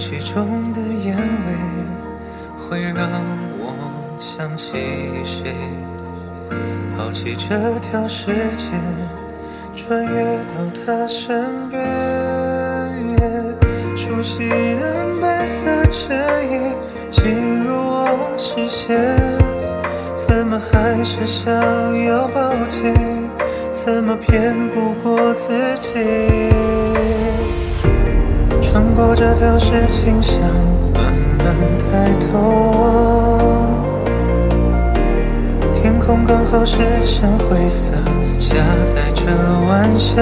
气中的烟味会让我想起谁，抛弃这条世界，穿越到他身边。熟悉的白色衬衣进入我视线，怎么还是想要抱紧，怎么骗不过自己。穿过这条石径巷，慢慢抬头望，天空刚好是深灰色，夹带着晚霞。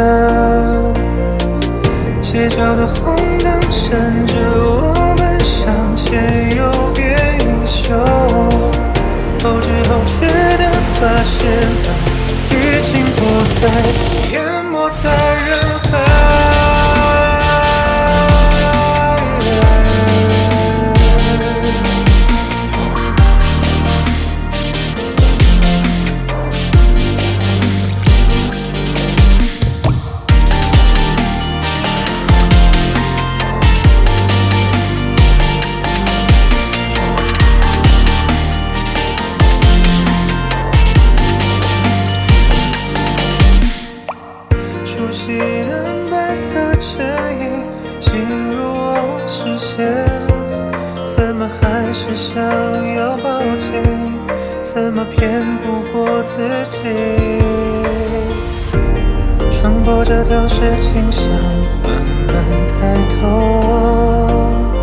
街角的红灯闪着我们向前有变英雄，后知后觉的发现早已经不再淹没在人海。熟悉的白色衬衣进入我视线，怎么还是想要抱紧，怎么骗不过自己。穿过这条石径巷，慢慢抬头望，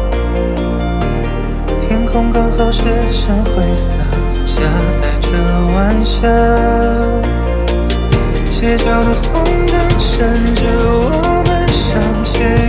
天空刚好是深灰色，夹带着晚霞。街角的红灯闪着我们向前